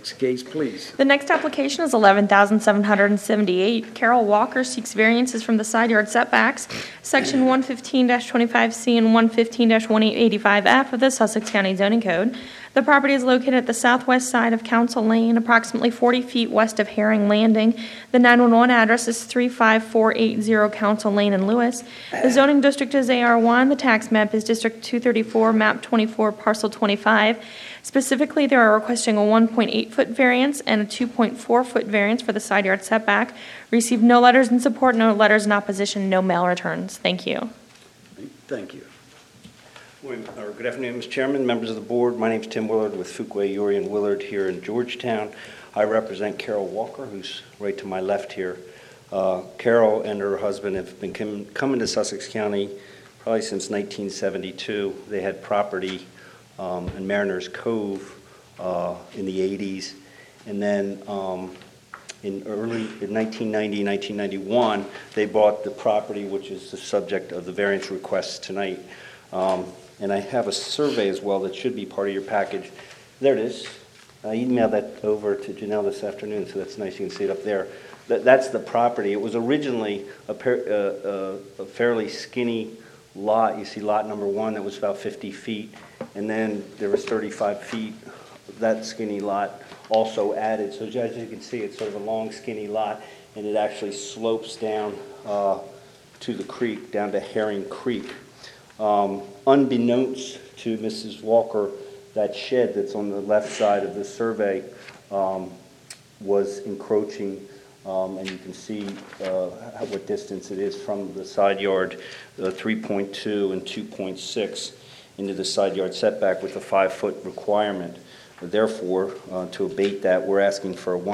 Next case, please. The next application is 11,778. Carol Walker seeks variances from the side yard setbacks, Section 115-25C and 115-1885F of the Sussex County Zoning Code. The property is located at the southwest side of Council Lane, approximately 40 feet west of Herring Landing. The 911 address is 35480 Council Lane in Lewis. The zoning district is AR1. The tax map is District 234, Map 24, Parcel 25. Specifically, they are requesting a 1.8-foot variance and a 2.4-foot variance for the side yard setback. Received no letters in support, no letters in opposition, no mail returns. Thank you. Thank you. Good afternoon, Mr. Chairman, members of the board. My name is Tim Willard with Fuquay, Uri, and Willard here in Georgetown. I represent Carol Walker, who's right to my left here. Carol and her husband have been coming to Sussex County probably since 1972. They had property in Mariners Cove in the 80s. And then in 1990, 1991, they bought the property, which is the subject of the variance requests tonight. And I have a survey as well that should be part of your package. There it is. I emailed that over to Janelle this afternoon, so that's nice. You can see it up there. That's the property. It was originally a fairly skinny lot. You see lot number 1 that was about 50 feet, and then there was 35 feet. That skinny lot also added. So as you can see, it's sort of a long, skinny lot, and it actually slopes down to the creek, down to Herring Creek. Unbeknownst to Mrs. Walker, that shed that's on the left side of the survey was encroaching, and you can see what distance it is from the side yard, 3.2 and 2.6 into the side yard setback with a 5-foot requirement. Therefore, to abate that, we're asking for a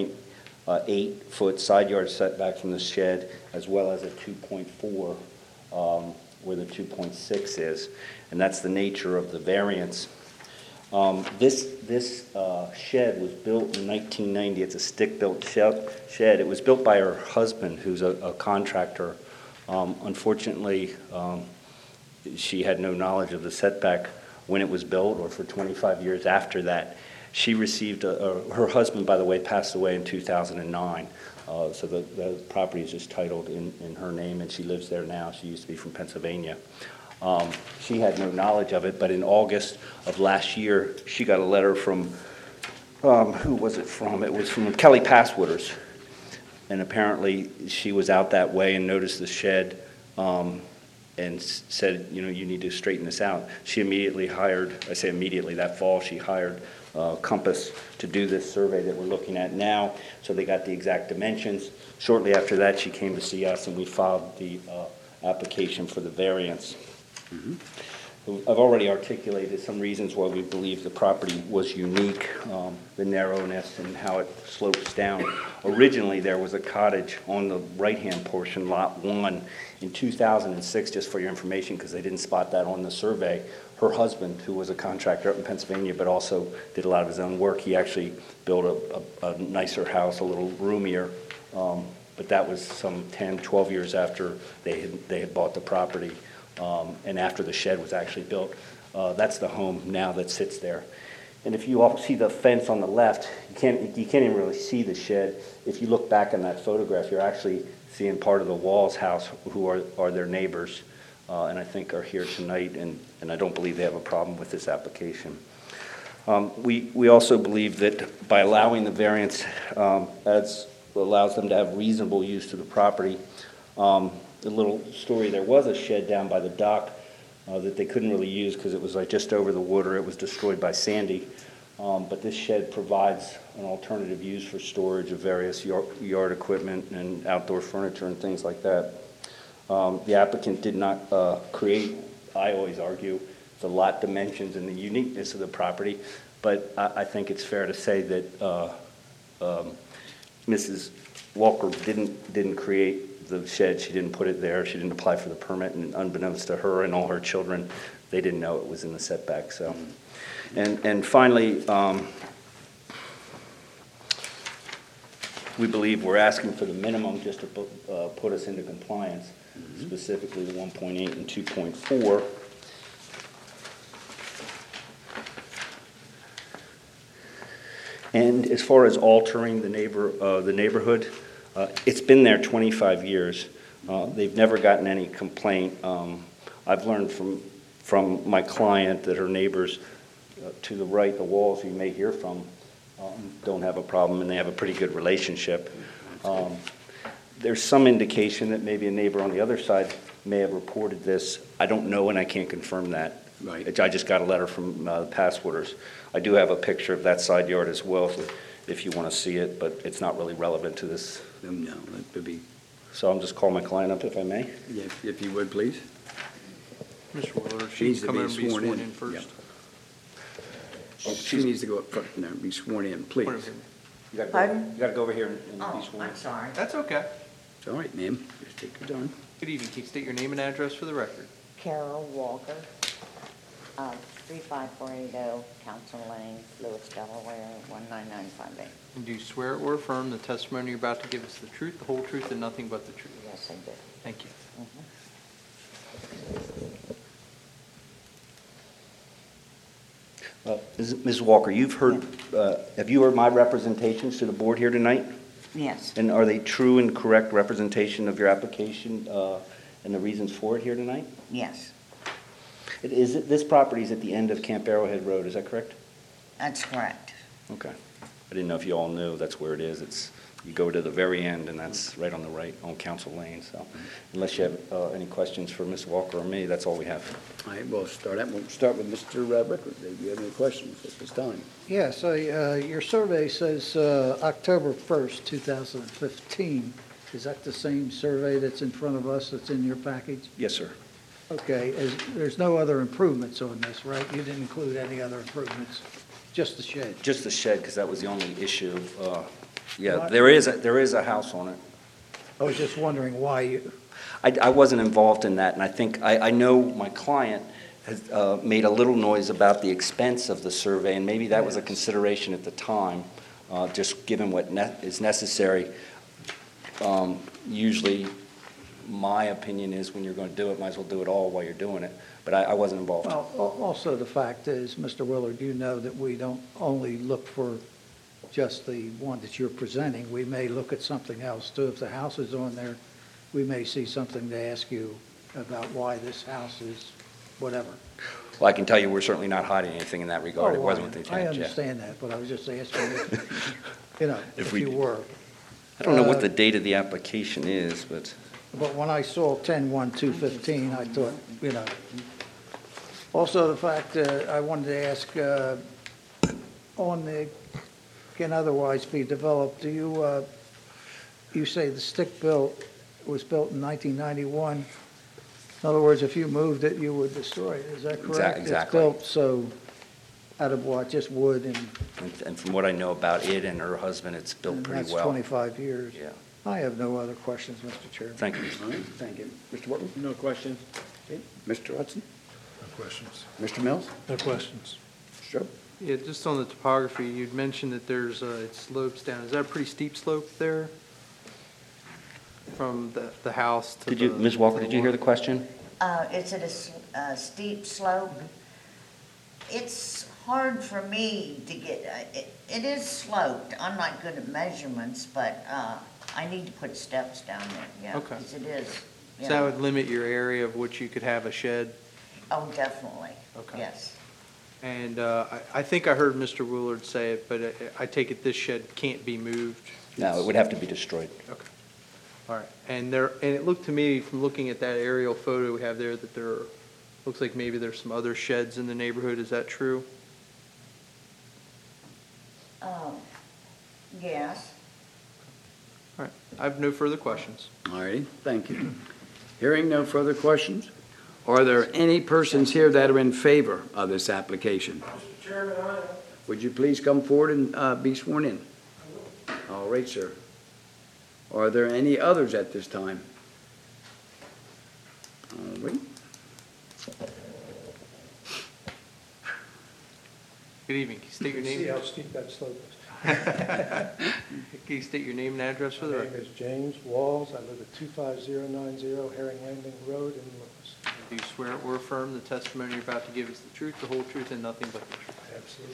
1.8-foot side yard setback from the shed, as well as a 2.4 where the 2.6 is, and that's the nature of the variance. This shed was built in 1990. It's a stick-built shed. It was built by her husband, who's a contractor. Unfortunately, she had no knowledge of the setback when it was built or for 25 years after that. She received, her husband, by the way, passed away in 2009. So the property is just titled in her name, and she lives there now. She used to be from Pennsylvania. She had no knowledge of it, but in August of last year, she got a letter from, who was it from? It was from Kelly Passwooders. And apparently she was out that way and noticed the shed and said, you need to straighten this out. She immediately hired, I say immediately, that fall, she hired Compass to do this survey that we're looking at now, so they got the exact dimensions. Shortly after that, she came to see us, and we filed the application for the variance. Mm-hmm. I've already articulated some reasons why we believe the property was unique, the narrowness and how it slopes down. Originally, there was a cottage on the right-hand portion, lot 1, in 2006, just for your information, because they didn't spot that on the survey. Her husband, who was a contractor up in Pennsylvania, but also did a lot of his own work, he actually built a nicer house, a little roomier, but that was some 10, 12 years after they had bought the property. And after the shed was actually built. That's the home now that sits there. And if you all see the fence on the left, you can't even really see the shed. If you look back in that photograph, you're actually seeing part of the Walls house, who are their neighbors, and I think are here tonight, and I don't believe they have a problem with this application. We also believe that by allowing the variance allows them to have reasonable use to the property. The little story, there was a shed down by the dock that they couldn't really use because it was like just over the water. It was destroyed by Sandy. But this shed provides an alternative use for storage of various yard equipment and outdoor furniture and things like that. The applicant did not create, I always argue, the lot dimensions and the uniqueness of the property, but I think it's fair to say that Mrs. Walker didn't create the shed. She didn't put it there. She didn't apply for the permit, and unbeknownst to her and all her children, they didn't know it was in the setback. So, and finally, we believe we're asking for the minimum just to put us into compliance, specifically the 1.8 and 2.4. And as far as altering the neighborhood, it's been there 25 years. They've never gotten any complaint. I've learned from my client that her neighbors to the right, the walls you may hear from, don't have a problem, and they have a pretty good relationship. There's some indication that maybe a neighbor on the other side may have reported this. I don't know, and I can't confirm that. Right. I just got a letter from the passworders. I do have a picture of that side yard as well, if you want to see it, but it's not really relevant to this. No, that would be, So I'm just calling my client up, if I may. if you would, please. Mr. Willard, She she needs can to come be in and be sworn sworn in. in first. She needs to go up front and be sworn in, please. Point of view. Pardon? You got to go over here and be Oh, sworn in. I'm sorry. That's okay. It's all right, ma'am. Just take your time. Good evening. Can you state your name and address for the record? Carol Walker, 35480 Council Lane, Lewis, Delaware, 19958. And do you swear or affirm the testimony you're about to give is the truth, the whole truth, and nothing but the truth? Yes, I did. Thank you. Ms. Walker, have you heard my representations to the board here tonight? Yes, And are they true and correct representation of your application and the reasons for it here tonight? yes, This property is at the end of Camp Arrowhead Road, is that correct? that's correct. Okay. I didn't know if you all knew that's where it is. You go to the very end, and that's right on the right, on Council Lane. So unless you have any questions for Ms. Walker or me, that's all we have. All right, we'll start with Mr. Rickard. Do you have any questions at this time? Yeah, so your survey says October 1st, 2015. Is that the same survey that's in front of us that's in your package? Yes, sir. Okay, there's no other improvements on this, right? You didn't include any other improvements, just the shed? Just the shed, because that was the only issue. Yeah, What? there is a house on it. I was just wondering why you, I wasn't involved in that, and I think, I know my client has made a little noise about the expense of the survey, and maybe that was a Yes. consideration at the time, just given what is necessary. Usually, my opinion is when you're going to do it, might as well do it all while you're doing it, but I wasn't involved. well, also the fact is, Mr. Willard, you know that we don't only look for just the one that you're presenting. We may look at something else too. If the house is on there, we may see something to ask you about why this house is whatever. Well, I can tell you, we're certainly not hiding anything in that regard. It wasn't with intent, I yeah. understand that, but I was just asking if, you know, If if we you did. were. I don't know what the date of the application is, but But when I saw 10/1/215, I thought, you know. Also, the fact, I wanted to ask, on the, can otherwise be developed, do you say the stick built was built in 1991? In other words, if you moved it, you would destroy it, is that correct? Exactly. It's built so, out of what, just wood and from what I know about it and her husband, it's built and pretty that's well. 25 years? Yeah. I have no other questions, Mr. Chairman. Thank you. All right, thank you. Mr. Workman? No questions. Okay. Mr. Hudson? No questions. Mr. Mills? No questions. Mr. Strub? Yeah, just on the topography, you'd mentioned that there's, it slopes down. Is that a pretty steep slope there? From the house to the... Ms. Walker, did you hear the question? Is it a steep slope? It's hard for me to get, it is sloped. I'm not good at measurements, but I need to put steps down there, yeah. Okay. 'Cause it is, So yeah. that would limit your area of which you could have a shed? Oh, definitely, Okay. yes. And I think I heard Mr. Willard say it, but I take it this shed can't be moved? No, it would have to be destroyed. Okay. All right. And it looked to me, from looking at that aerial photo we have there, that looks like maybe there's some other sheds in the neighborhood. Is that true? Yes. All right. I have no further questions. All righty, thank you. Hearing no further questions, are there any persons here that are in favor of this application? Mr. Chairman, I am. Would you please come forward and be sworn in? All right, sir. Are there any others at this time? All right. Good evening. Can you state your See name? how steep that slope is. Can you state your name and address for the My record? name is James Walls. I live at 25090 Herring Landing Road in Lewis. Do you swear or affirm the testimony you're about to give is the truth, the whole truth, and nothing but the truth? Absolutely.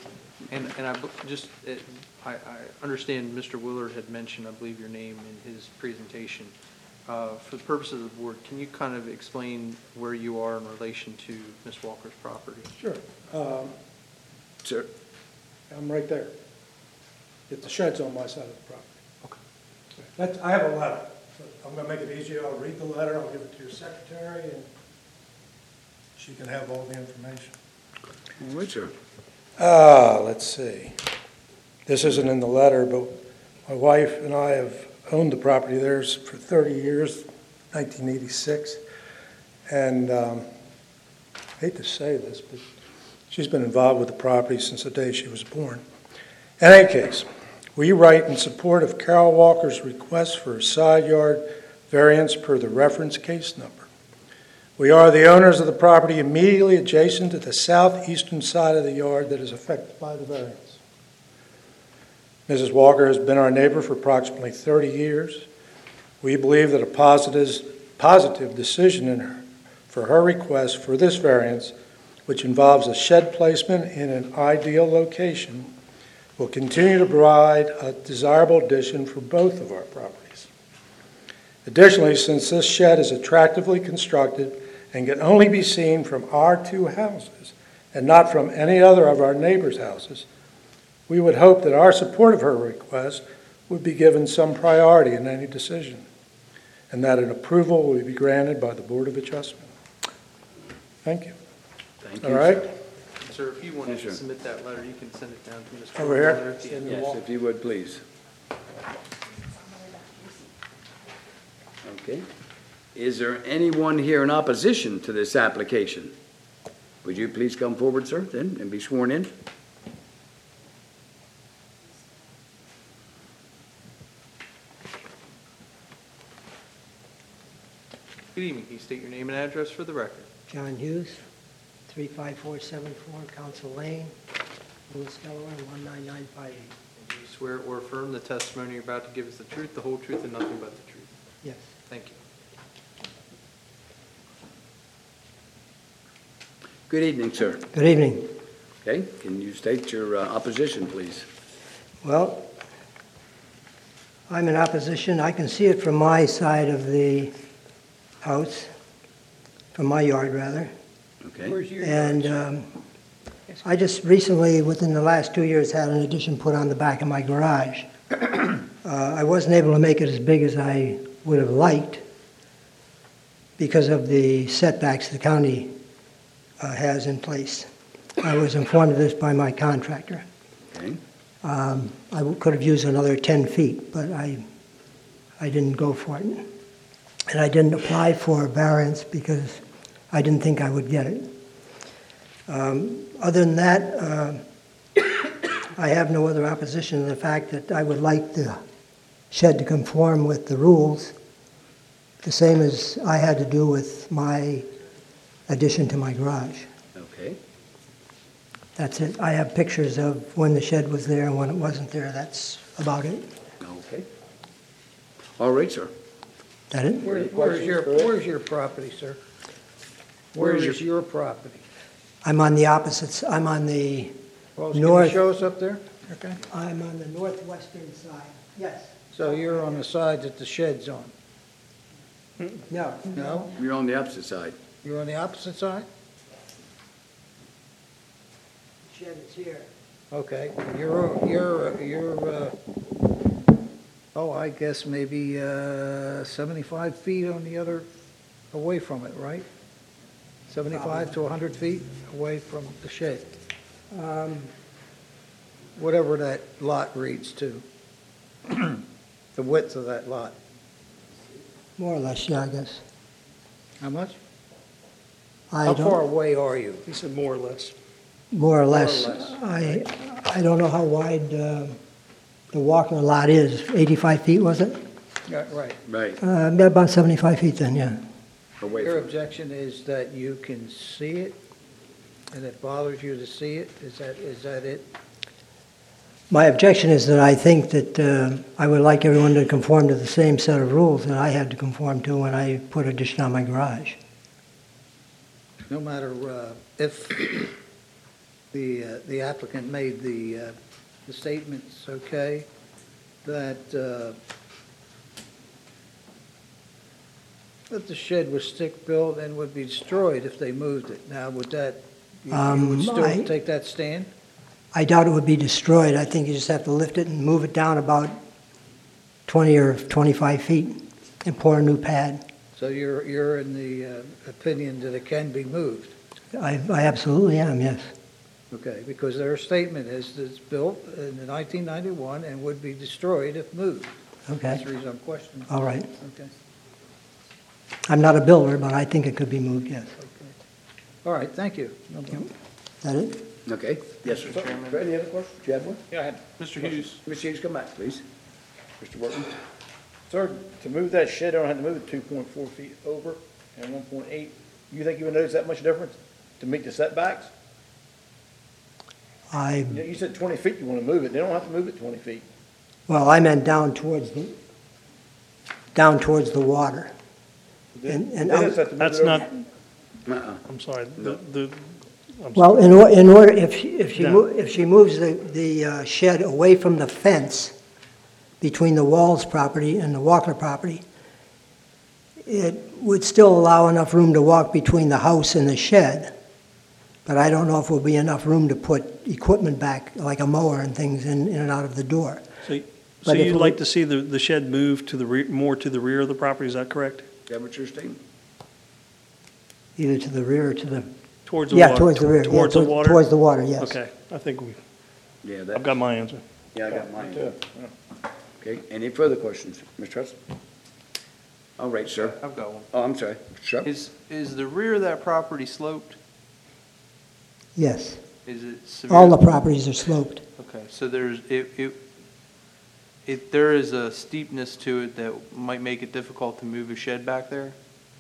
And I understand Mr. Willard had mentioned, I believe, your name in his presentation. For the purposes of the board, can you kind of explain where you are in relation to Ms. Walker's property? Sure. Sir? I'm right there. The shed's on my side of the property. Okay. I have a letter. So I'm going to make it easier. I'll read the letter. I'll give it to your secretary, and she can have all the information. All right, sir. Let's see. This isn't in the letter, but my wife and I have owned the property there for 30 years, 1986. And I hate to say this, but she's been involved with the property since the day she was born. In any case, we write in support of Carol Walker's request for a side yard variance per the reference case number. We are the owners of the property immediately adjacent to the southeastern side of the yard that is affected by the variance. Mrs. Walker has been our neighbor for approximately 30 years. We believe that a positive decision for her request for this variance, which involves a shed placement in an ideal location, will continue to provide a desirable addition for both of our properties. Additionally, since this shed is attractively constructed and can only be seen from our two houses and not from any other of our neighbors' houses, we would hope that our support of her request would be given some priority in any decision, and that an approval will be granted by the Board of Adjustment. Thank you. Thank you, All right? sir. Sir, if you want Yes, to sir. submit that letter, you can send it down to Mr. Over here? Willard at the end. Yes, if you would, please. Okay. Is there anyone here in opposition to this application? Would you please come forward, sir, then, and be sworn in? Good evening. Can you state your name and address for the record? John Hughes, 35474 Council Lane, Lewis, Delaware, 19958. Do you swear or affirm the testimony you're about to give is the truth, the whole truth, and nothing but the truth? Yes. Thank you. Good evening, sir. Good evening. Okay, can you state your opposition, please? Well, I'm in opposition. I can see it from my side of the house, from my yard, rather. Okay. And I just recently, within the last 2 years, had an addition put on the back of my garage. I wasn't able to make it as big as I would have liked because of the setbacks the county has in place. I was informed of this by my contractor. Okay. I could have used another 10 feet, but I didn't go for it. And I didn't apply for a variance because I didn't think I would get it. Other than that, I have no other opposition to the fact that I would like the shed to conform with the rules, the same as I had to do with my addition to my garage. Okay. That's it. I have pictures of when the shed was there and when it wasn't there. That's about it. Okay. All right, sir. That it? Where's your property, sir? Where Where's is your property? I'm on the opposite. I'm on the Well, can North. you show us up there? Okay. I'm on the northwestern side. Yes. So you're on the side that the shed's on? No. No? You're on the opposite side. You're on the opposite side? Shed is here. Okay. I guess maybe 75 feet on the other, away from it, right? 75 to 100 feet away from the shed, whatever that lot reads to, the width of that lot. More or less, yeah, I guess. How much? I How don't- far away are you? He said more or less. More or less. less. I don't know how wide the walking lot is. 85 feet, was it? Yeah, right. Right. About 75 feet then, yeah. Away Your from. objection is that you can see it, and it bothers you to see it? Is that it? My objection is that I think that I would like everyone to conform to the same set of rules that I had to conform to when I put addition on my garage. No matter if the applicant made the statements, okay, that the shed was stick-built and would be destroyed if they moved it. Now, would that, you would still take that stand? I doubt it would be destroyed. I think you just have to lift it and move it down about 20 or 25 feet and pour a new pad. So you're in the opinion that it can be moved? I absolutely am, yes. Okay, because their statement is that it's built in 1991 and would be destroyed if moved. That's Okay, the reason I'm questioning. all right. Okay, I'm not a builder, but I think it could be moved, yes. okay. All right, thank you. No problem. Is that it? Okay, yes, sir. Mr. Chairman. Any other questions? Do you have one? Yeah, I had, Mr. Hughes, Mr. Hughes, come back, please. Mr. Workman? sir, to move that shed, I don't have to move it 2.4 feet over and 1.8. You think you would notice that much difference to meet the setbacks? You said 20 feet you want to move it. They don't have to move it 20 feet. Well, I meant down towards the water. And They just have to move That's it over. not, Uh-uh. I'm sorry, I'm Well, sorry. in order, if No. she moves the shed away from the fence between the Walls property and the Walker property, it would still allow enough room to walk between the house and the shed. But I don't know if there'll be enough room to put equipment back, like a mower and things, in and out of the door. So But if you'd it like were- to see the shed move to the rear, more to the rear of the property, is that correct? Is that what you're stating? Either to the rear or to the, Towards the yeah, water? towards the rear. Yeah, Towards the water? Towards the water, yes. Okay, I think Yeah, I've got my answer. Yeah, I got mine. Too. Okay, any further questions, Mr. Hudson? All right, sir. I've got one. Oh, I'm sorry. Mr. Sharp? Is the rear of that property sloped? Yes. Is it severe? All the properties are sloped. Okay, so there is a steepness to it that might make it difficult to move a shed back there?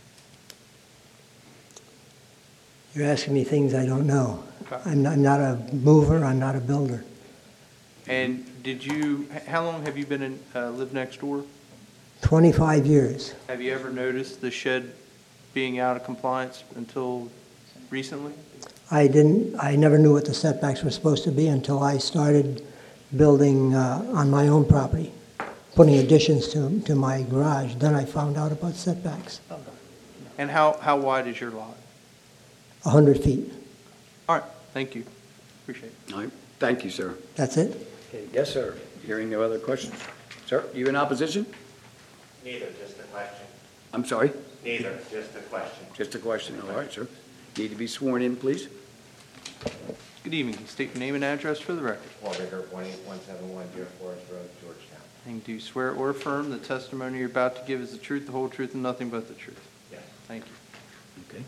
You're asking me things I don't know. Okay. I'm not a mover, I'm not a builder. And how long have you lived next door? 25 years. Have you ever noticed the shed being out of compliance until recently? I never knew what the setbacks were supposed to be until I started building on my own property, putting additions to my garage. Then I found out about setbacks. And how wide is your lot? 100 feet. All right, thank you. Appreciate it. All right, thank you, sir. That's it? Okay, yes, sir. Hearing no other questions. Sir, you in opposition? Neither, just a question. I'm sorry? Neither, just a question. Just a question. All right, sir. Need to be sworn in, please? Good evening. Can you state your name and address for the record? Paul Bigger, 18171 Deer Forest Road, Georgetown. And do you swear or affirm the testimony you're about to give is the truth, the whole truth, and nothing but the truth? Yes. Thank you. Okay.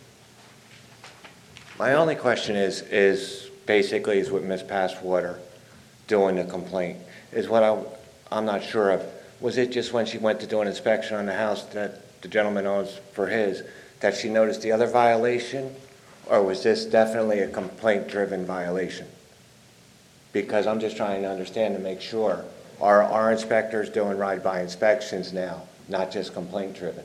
My only question is basically is with Ms. Passwater doing the complaint, is what I'm not sure of. Was it just when she went to do an inspection on the house that the gentleman owns for his, that she noticed the other violation? Or was this definitely a complaint-driven violation? Because I'm just trying to understand to make sure. Are our inspectors doing ride-by inspections now, not just complaint-driven?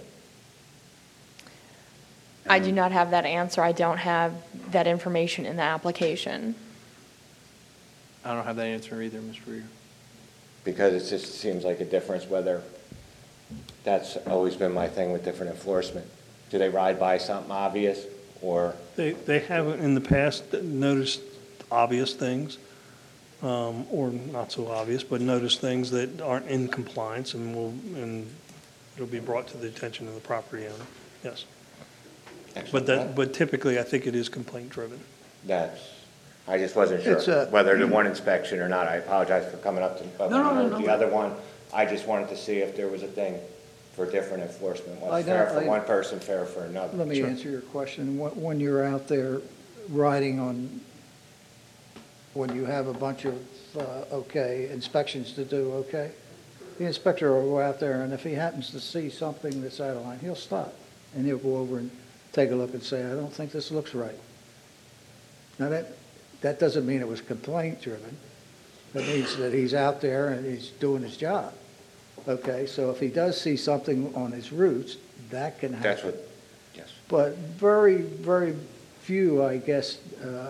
I do not have that answer. I don't have that information in the application. I don't have that answer either, Mr. Rear. Because it just seems like a difference whether, that's always been my thing with different enforcement. Do they ride by something obvious, or? They haven't in the past noticed obvious things, or not so obvious, but noticed things that aren't in compliance and it'll be brought to the attention of the property owner, yes. But typically, I think it is complaint-driven. I just wasn't It's sure a- whether the one inspection or not. I apologize for coming up to, No. the other one. I just wanted to see if there was a thing for different enforcement. I Was know- fair for I- one person, fair for another? Let me answer your question. When you're out there riding on, when you have a bunch of, inspections to do, okay? The inspector will go out there, and if he happens to see something that's out of line, he'll stop. And he'll go over and take a look and say, I don't think this looks right. Now, that doesn't mean it was complaint-driven. That means that he's out there and he's doing his job. Okay, so if he does see something on his routes, that can happen. That's what, yes. But very, very few, I guess,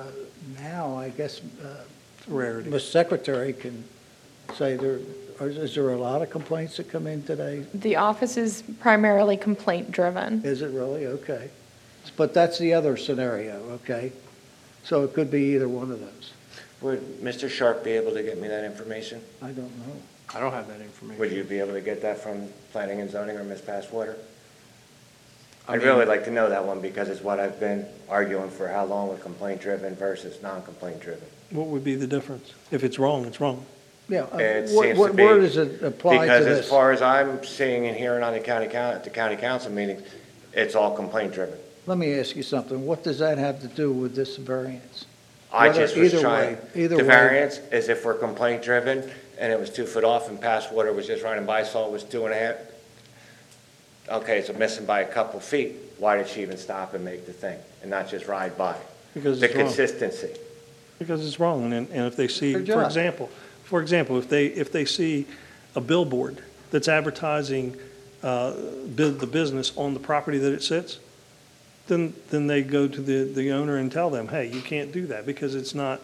now, I guess, Rarity. Ms. Secretary can say is there a lot of complaints that come in today? The office is primarily complaint-driven. Is it really? Okay. But that's the other scenario, okay? So it could be either one of those. Would Mr. Sharp be able to get me that information? I don't know. I don't have that information. Would you be able to get that from Planning and Zoning or Ms. Passwater? I I'd mean- really like to know that one because it's what I've been arguing for how long with complaint-driven versus non-complaint driven. What would be the difference? If it's wrong, it's wrong. Yeah, It what seems to be- where does it apply to Because as this? far as I'm seeing and hearing on the at the county council meetings, it's all complaint-driven. Let me ask you something. What does that have to do with this variance? I Whether- just was either trying, way- either the way- variance is if we're complaint-driven and it was 2 foot off and Passwater was just running by, saw it was 2.5. Okay, so missing by a couple feet, why did she even stop and make the thing and not just ride by? Because The it's wrong. consistency. Because it's wrong, and if they see, Their job. for example, if they see a billboard that's advertising the business on the property that it sits, then they go to the owner and tell them, hey, you can't do that, because it's not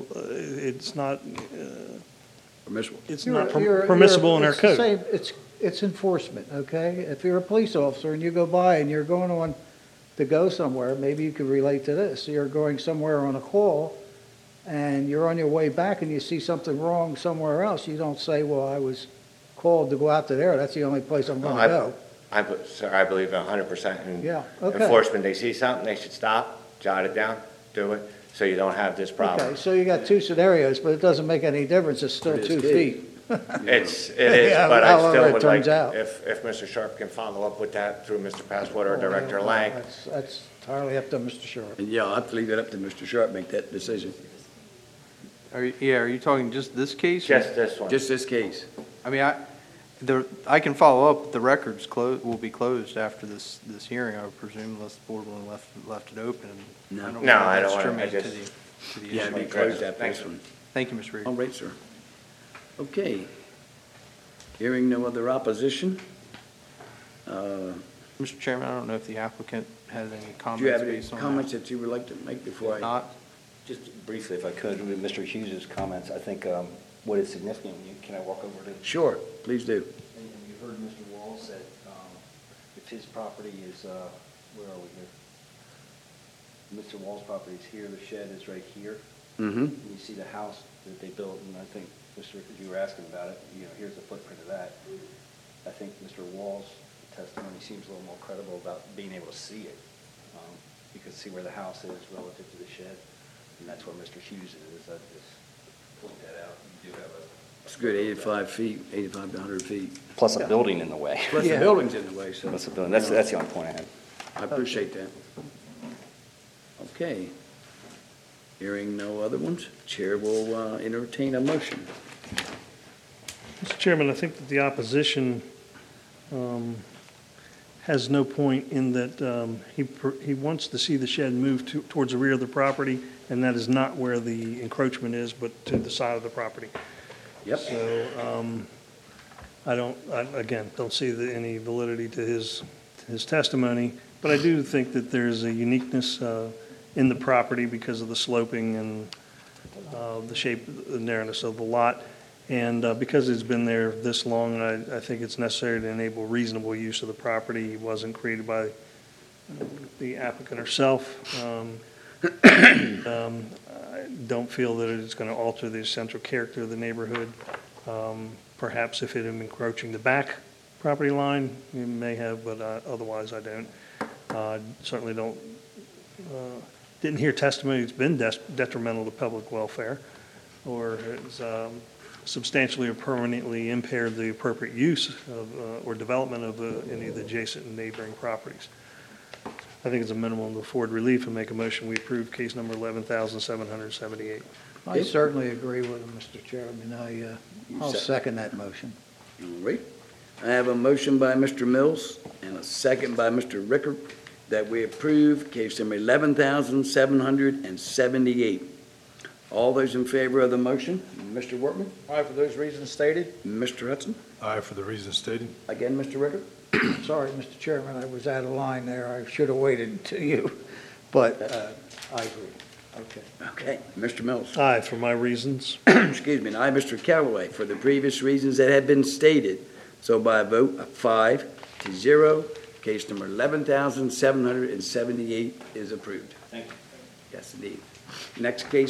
Permissible. permissible in our it's the code. same- It's enforcement, okay? If you're a police officer and you go by and you're going on to go somewhere, maybe you could relate to this. You're going somewhere on a call, and you're on your way back and you see something wrong somewhere else, you don't say, well, I was called to go out to there, that's the only place I'm gonna go. Sir, I believe 100% in Yeah, okay. enforcement. They see something, they should stop, jot it down, do it, so you don't have this problem. Okay, so you got two scenarios, but it doesn't make any difference, it's still It is 2 key. feet. It is, Yeah, but I however still it would like, turns out. if Mr. Sharp can follow up with that through Mr. Passwater or Director Lang. That's entirely up to Mr. Sharp. And yeah, I'll have to leave it up to Mr. Sharp, make that decision. Are you talking just this case? or- Just this one. Just this case. I mean, I can follow up, the records will be closed after this hearing, I would presume, unless the board would have left it open. No. don't No, know if I that's don't wanna- I germane just- to the Yeah, issue. we closed that Thanks. first one. Thank you, Mr. Reed. All right, sir. Okay. Hearing no other opposition, Mr. Chairman, I don't know if the applicant has any do you comments have any based on comments that. that you would like to make before I? Not, Just briefly, if I could, with Mr. Hughes's comments, I think what is significant, can I walk over to? Sure, please do. And you heard Mr. Walls that if his property is, where are we here? Mr. Wall's property is here, the shed is right here. Mm-hmm. And you see the house that they built, and I think, Mr., you were asking about it, here's the footprint of that. I think Mr. Wall's testimony seems a little more credible about being able to see it. You can see where the house is relative to the shed, and that's where Mr. Hughes is. I just point that out. You do have a. It's good, 85 feet, 85 to 100 feet. Plus a building in the way. Plus the building's in the way, so. Plus a building, that's the only point I had. I appreciate that. Okay. Hearing no other ones, Chair will entertain a motion. Mr. Chairman, I think that the opposition has no point in that he wants to see the shed move towards the rear of the property, and that is not where the encroachment is, but to the side of the property. Yep. So I again, don't see any validity to his testimony, but I do think that there's a uniqueness in the property because of the sloping and the shape, the narrowness of the lot. And because it's been there this long, I think it's necessary to enable reasonable use of the property. It wasn't created by the applicant herself. I don't feel that it's going to alter the essential character of the neighborhood. Perhaps if it had been encroaching the back property line, it may have, but otherwise I don't. Certainly didn't hear testimony it's been detrimental to public welfare or has substantially or permanently impaired the appropriate use of or development of any of the adjacent and neighboring properties. I think it's a minimum to afford relief and make a motion. We approve case number 11,778. I certainly agree with him, Mr. Chairman. I'll second that motion. All right. I have a motion by Mr. Mills and a second by Mr. Rickard that we approve case number 11,778. All those in favor of the motion, Mr. Workman, Aye, for those reasons stated. Mr. Hudson, Aye, for the reasons stated. again, Mr. Rickard. Sorry, Mr. Chairman, I was out of line there. I should have waited until you, but I agree. Okay, Mr. Mills. Aye, for my reasons. Excuse me, and I, Mr. Callaway, for the previous reasons that have been stated. So by a vote of 5-0, case number 11,778 is approved. Thank you. Yes, indeed. Next case